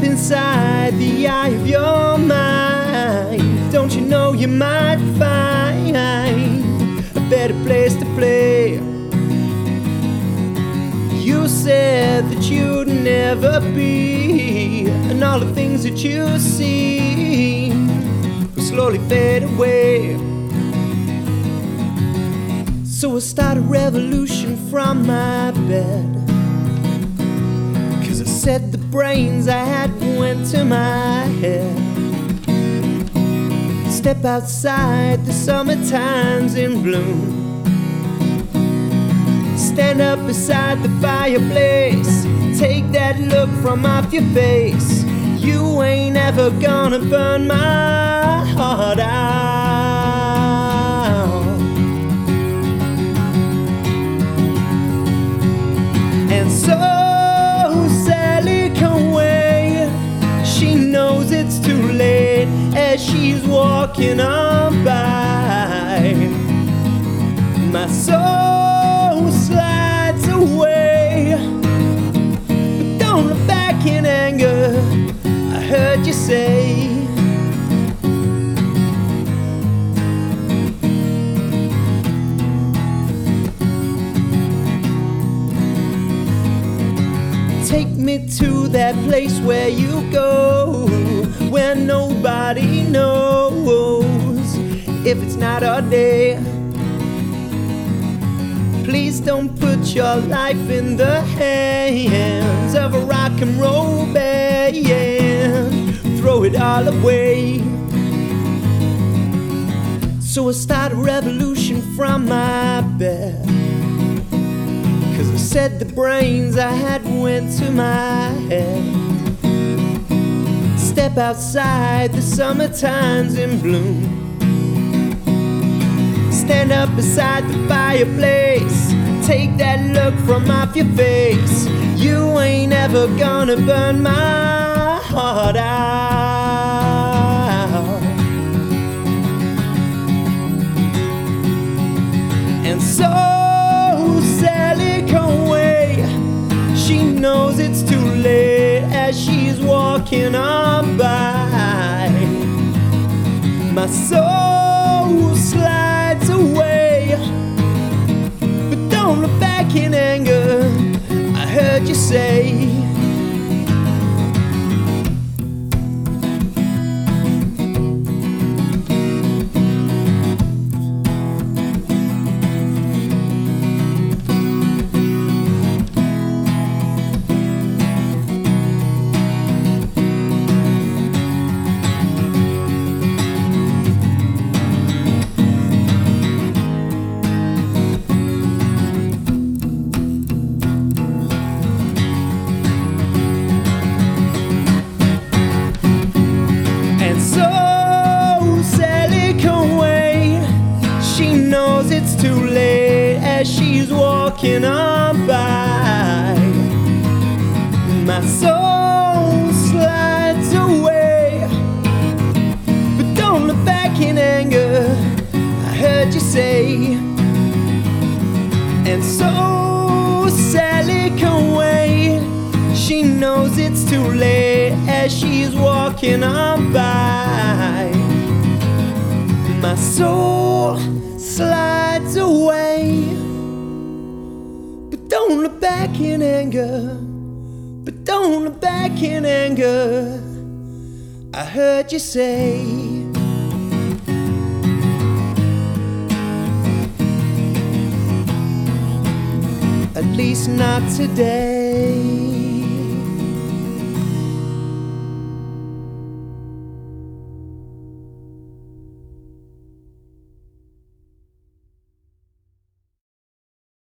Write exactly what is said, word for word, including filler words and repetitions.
inside the eye of your mind. Don't you know you might find a better place to play? You said that you'd never be, and all the things that you see will slowly fade away. So I start a revolution from my bed, 'cause I said the brains I had went to my head. Step outside, the summertime's in bloom. Stand up beside the fireplace, take that look from off your face. You ain't ever gonna burn my heart out. And so Sally come away, she knows it's too late as she's walking on by. My soul slides away, but don't look back in anger, I heard you say. Take me to that place where you go, where nobody knows if it's night or day. Please don't put your life in the hands of a rock and roll band. Throw it all away. So I start a revolution from my bed, 'cause I said the brains I had went to my head. Step outside, the summertime's in bloom. Stand up beside the fireplace, take that look from off your face. You ain't ever gonna burn my heart out. And so Sally come away, she knows it's too late as she's walking on by. My soul slides away, but don't look back in anger, I heard you say. It's too late as she's walking on by. My soul slides away, but don't look back in anger, I heard you say. And so Sally come away, she knows it's too late as she's walking on by. My soul slides away, but don't look back in anger, but don't look back in anger, I heard you say. At least not today.